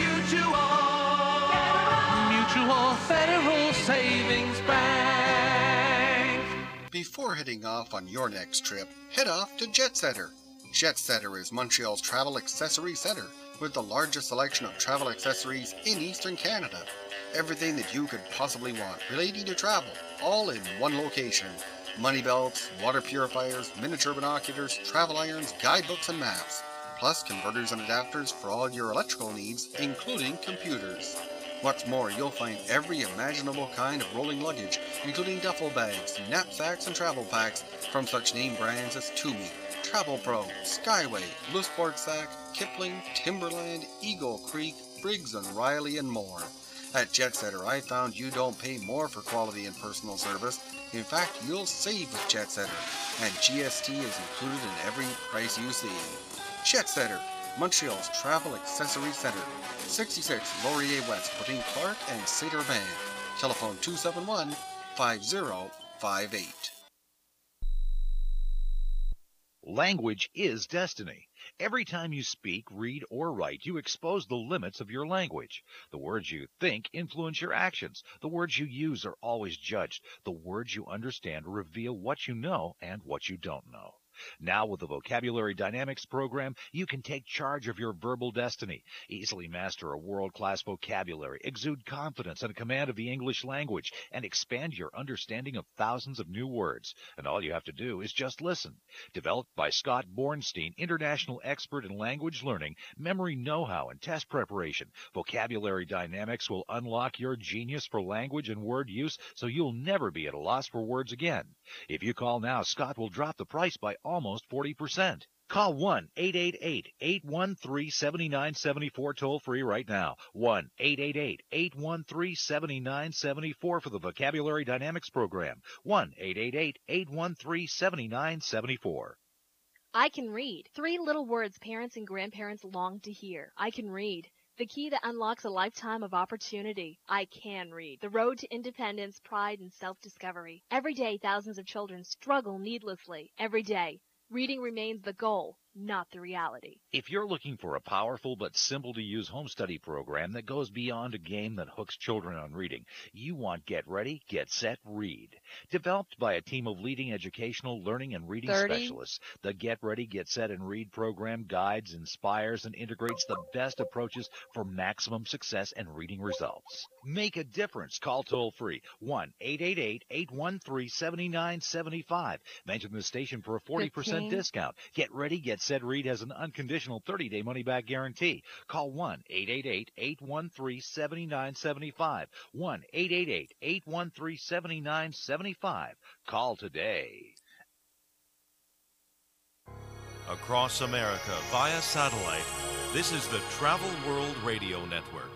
Mutual Federal Savings Bank. Before heading off on your next trip, head off to JetSetter. JetSetter is Montreal's travel accessory center with the largest selection of travel accessories in Eastern Canada. Everything that you could possibly want relating to travel, all in one location. Money belts, water purifiers, miniature binoculars, travel irons, guidebooks, and maps. Plus converters and adapters for all your electrical needs, including computers. What's more, you'll find every imaginable kind of rolling luggage, including duffel bags, knapsacks, and travel packs from such name brands as Tumi, Travel Pro, Skyway, Blue Sport Sack, Kipling, Timberland, Eagle Creek, Briggs & Riley, and more. At JetSetter, I found you don't pay more for quality and personal service. In fact, you'll save with JetSetter, and GST is included in every price you see. JetSetter, Montreal's travel accessory center, 66 Laurier West between Clark and Saint-Urbain. Telephone 271-5058. Language is destiny. Every time you speak, read, or write, you expose the limits of your language. The words you think influence your actions. The words you use are always judged. The words you understand reveal what you know and what you don't know. Now with the Vocabulary Dynamics program, you can take charge of your verbal destiny, easily master a world-class vocabulary, exude confidence and a command of the English language, and expand your understanding of thousands of new words. And all you have to do is just listen. Developed by Scott Bornstein, international expert in language learning, memory know-how, and test preparation, Vocabulary Dynamics will unlock your genius for language and word use so you'll never be at a loss for words again. If you call now, Scott will drop the price by almost 40%. Call 1-888-813-7974 toll-free right now. 1-888-813-7974 for the Vocabulary Dynamics program. 1-888-813-7974. I can read. 3 little words parents and grandparents long to hear. I can read. The key that unlocks a lifetime of opportunity. I can read. The road to independence, pride, and self-discovery. Every day, thousands of children struggle needlessly. Every day, reading remains the goal, not the reality. If you're looking for a powerful but simple-to-use home study program that goes beyond a game that hooks children on reading, you want Get Ready, Get Set, Read. Developed by a team of leading educational, learning, and reading specialists, the Get Ready, Get Set, and Read program guides, inspires, and integrates the best approaches for maximum success and reading results. Make a difference. Call toll-free 1-888-813-7975. Mention the station for a 40% discount. Get Ready, Get Set, Read has an unconditional 30-day money-back guarantee. Call 1-888-813-7975. 1-888-813-7975. Call today. Across America via satellite, this is the Travel World Radio Network.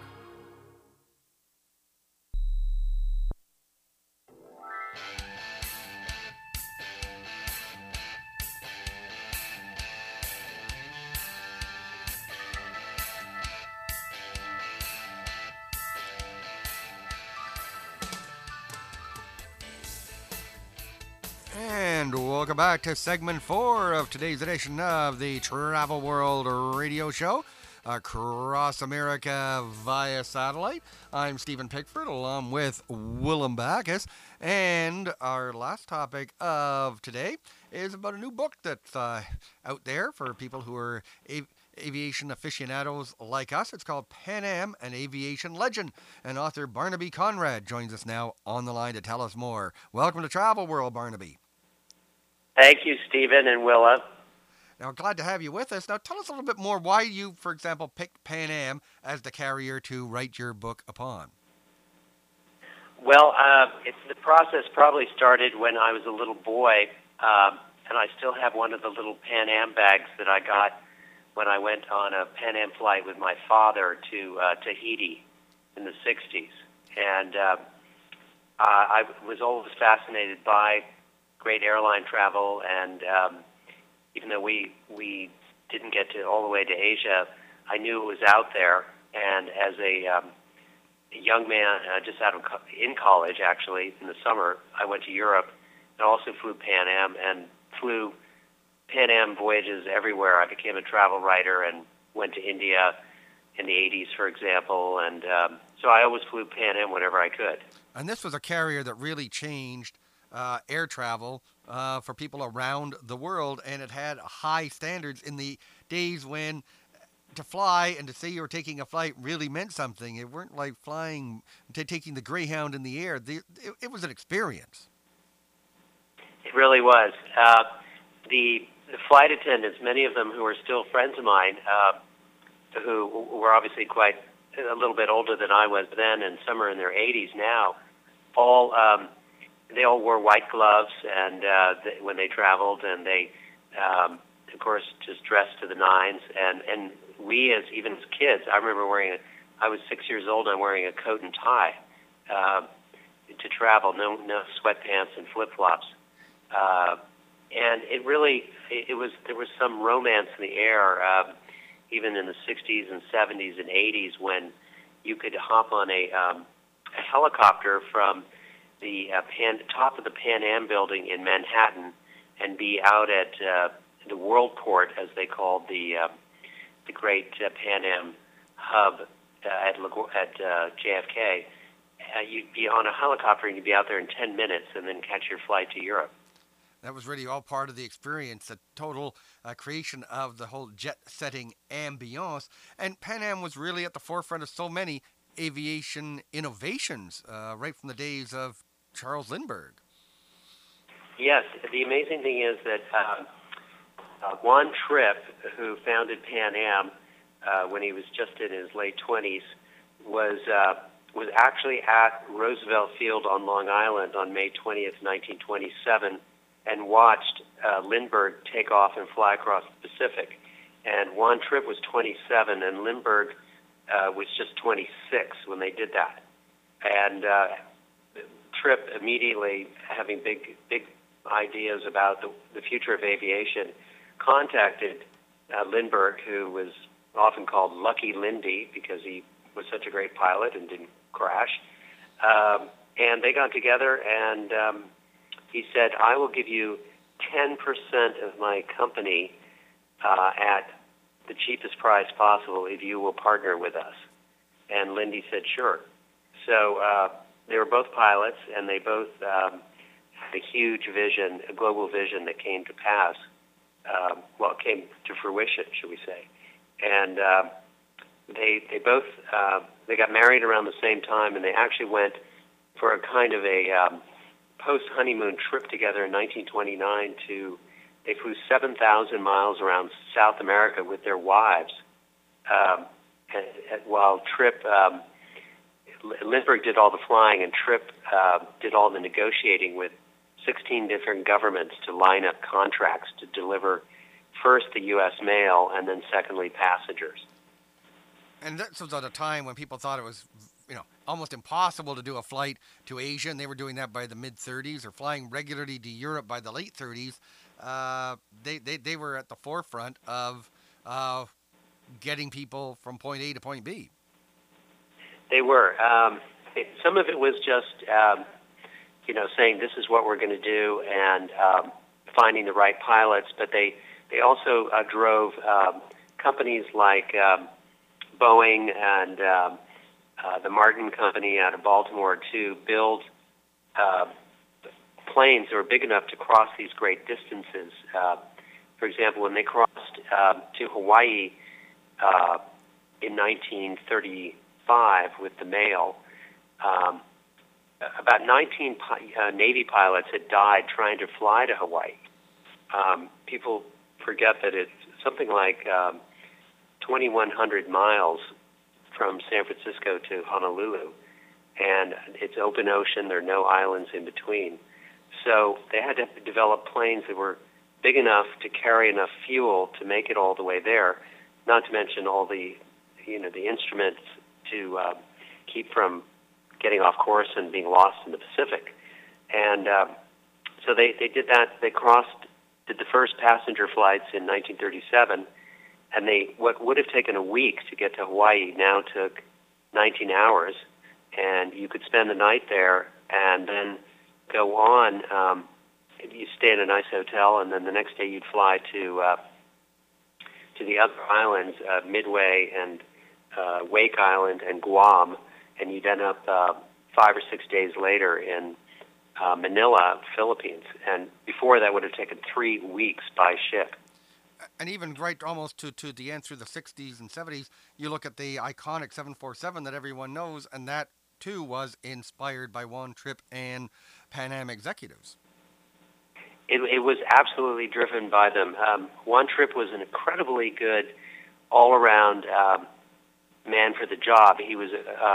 And welcome back to segment 4 of today's edition of the Travel World Radio Show across America via satellite. I'm Stephen Pickford along with Willem Backus, and our last topic of today is about a new book that's out there for people who are aviation aficionados like us. It's called Pan Am, an Aviation Legend, and author Barnaby Conrad joins us now on the line to tell us more. Welcome to Travel World, Barnaby. Thank you, Stephen and Willa. Now, glad to have you with us. Now, tell us a little bit more why you, for example, picked Pan Am as the carrier to write your book upon. Well, the process probably started when I was a little boy, and I still have one of the little Pan Am bags that I got when I went on a Pan Am flight with my father to Tahiti in the 60s. And I was always fascinated by great airline travel, and even though we didn't get to all the way to Asia, I knew it was out there. And as a young man, just in college, actually, in the summer, I went to Europe and also flew Pan Am and flew Pan Am voyages everywhere. I became a travel writer and went to India in the 80s, for example. And so I always flew Pan Am whenever I could. And this was a carrier that really changed air travel for people around the world, and it had high standards in the days when to fly and to say you were taking a flight really meant something. It weren't like flying, taking the Greyhound in the air. It was an experience. It really was. The flight attendants, many of them who are still friends of mine, who were obviously quite a little bit older than I was then, and some are in their 80s now, they all wore white gloves and when they traveled, and they, of course, just dressed to the nines. And we, even as kids, I remember I was 6 years old, and I'm wearing a coat and tie to travel, no sweatpants and flip-flops. And it really, there was some romance in the air, even in the 60s and 70s and 80s, when you could hop on a helicopter from the top of the Pan Am building in Manhattan and be out at the Worldport, as they called the great Pan Am hub at JFK. You'd be on a helicopter and you'd be out there in 10 minutes and then catch your flight to Europe. That was really all part of the experience, the total creation of the whole jet-setting ambiance. And Pan Am was really at the forefront of so many aviation innovations, right from the days of Charles Lindbergh. Yes, the amazing thing is that Juan Trippe, who founded Pan Am when he was just in his late 20s, was actually at Roosevelt Field on Long Island on May 20th, 1927, and watched Lindbergh take off and fly across the Pacific. And Juan Trippe was 27, and Lindbergh was just 26 when they did that. And Trippe, immediately having big ideas about the future of aviation, contacted Lindbergh, who was often called Lucky Lindy because he was such a great pilot and didn't crash. And they got together, and he said, I will give you 10% of my company at the cheapest price possible if you will partner with us. And Lindy said, sure. So they were both pilots, and they both had a huge vision, a global vision that came to pass. Well, it came to fruition, should we say. And they both they got married around the same time, and they actually went for a kind of a post-honeymoon trip together in 1929 they flew 7,000 miles around South America with their wives, while Trippe, Lindbergh did all the flying, and Trippe did all the negotiating with 16 different governments to line up contracts to deliver first the U.S. mail and then secondly passengers. And that was at a time when people thought it was, almost impossible to do a flight to Asia, and they were doing that by the mid-30s, or flying regularly to Europe by the late 30s. They were at the forefront of getting people from point A to point B. They were. Some of it was just, saying this is what we're going to do and finding the right pilots, but they also drove companies like Boeing and the Martin Company out of Baltimore to build planes that were big enough to cross these great distances. For example, when they crossed to Hawaii in 1935 with the mail, about 19 Navy pilots had died trying to fly to Hawaii. people forget that it's something like 2,100 miles from San Francisco to Honolulu, and it's open ocean. There are no islands in between. So they had to develop planes that were big enough to carry enough fuel to make it all the way there, not to mention all the, the instruments to keep from getting off course and being lost in the Pacific. And so they did that. They did the first passenger flights in 1937, and what would have taken a week to get to Hawaii now took 19 hours, and you could spend the night there and then go on. You stay in a nice hotel, and then the next day you'd fly to the other islands, Midway and Wake Island and Guam, and you'd end up 5 or 6 days later in Manila, Philippines. And before that would have taken 3 weeks by ship. And even right almost to the end through the 60s and 70s, you look at the iconic 747 that everyone knows, and that too was inspired by One Trip and Pan Am executives. It was absolutely driven by them. One Trip was an incredibly good all-around man for the job. He was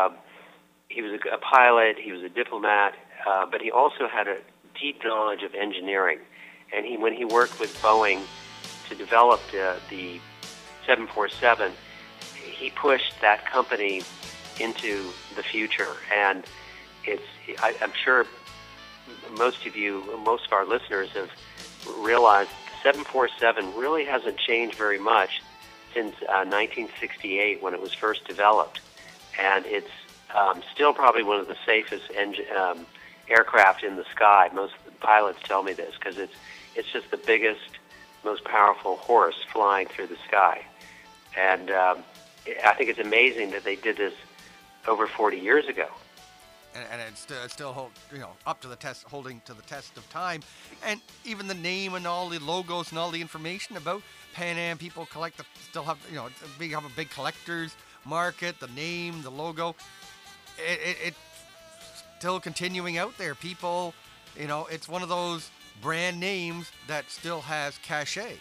a pilot. He was a diplomat, but he also had a deep knowledge of engineering. And when he worked with Boeing to develop the 747, he pushed that company into the future. And I'm sure most of our listeners have realized the 747 really hasn't changed very much since 1968 when it was first developed. And it's still probably one of the safest aircraft in the sky. Most pilots tell me this because it's just the biggest, most powerful horse flying through the sky. And I think it's amazing that they did this over 40 years ago. And it's still up to the test, holding to the test of time. And even the name and all the logos and all the information about Pan Am, people still have a big collector's market. The name, the logo, it's still continuing out there. People, it's one of those brand names that still has cachet.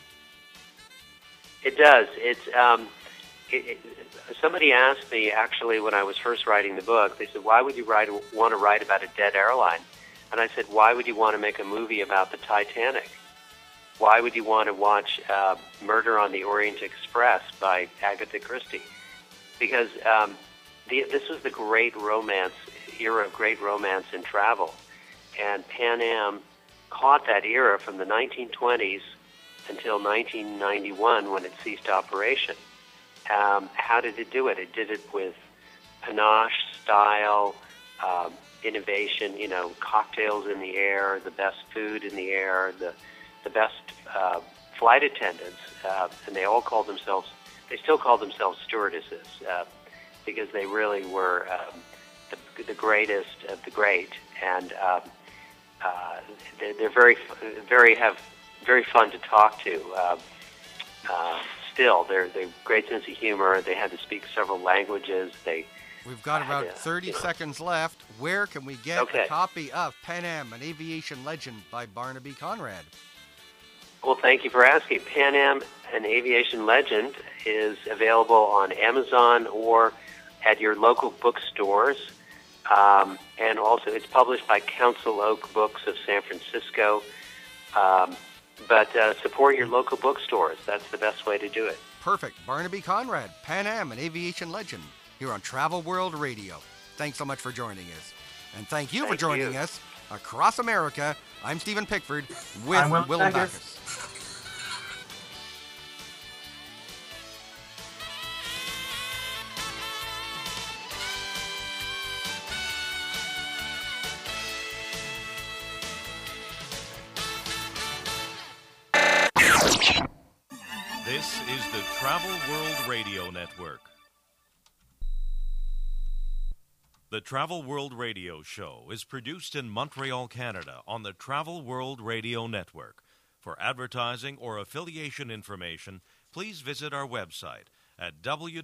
It does. Somebody asked me, actually, when I was first writing the book, they said, why would you want to write about a dead airline? And I said, why would you want to make a movie about the Titanic? Why would you want to watch Murder on the Orient Express by Agatha Christie? Because this was the great romance, era of great romance in travel. And Pan Am caught that era from the 1920s until 1991 when it ceased operation. How did it do it? It did it with panache, style, innovation, cocktails in the air, the best food in the air, the best flight attendants, and they still call themselves stewardesses because they really were the greatest of the great, and they're very fun to talk to. Still, they're great sense of humor. They had to speak several languages. We've got about 30 seconds left. Where can we get a copy of Pan Am, an Aviation Legend by Barnaby Conrad? Well, thank you for asking. Pan Am, an Aviation Legend is available on Amazon or at your local bookstores. And also, it's published by Council Oak Books of San Francisco. But support your local bookstores. That's the best way to do it. Perfect. Barnaby Conrad, Pan Am, an Aviation Legend, here on Travel World Radio. Thanks so much for joining us. And thank you for joining us across America. I'm Stephen Pickford with Willem Backus. This is the Travel World Radio Network. The Travel World Radio Show is produced in Montreal, Canada on the Travel World Radio Network. For advertising or affiliation information, please visit our website at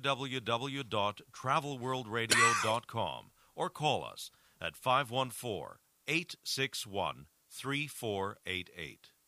www.travelworldradio.com or call us at 514-861-3488.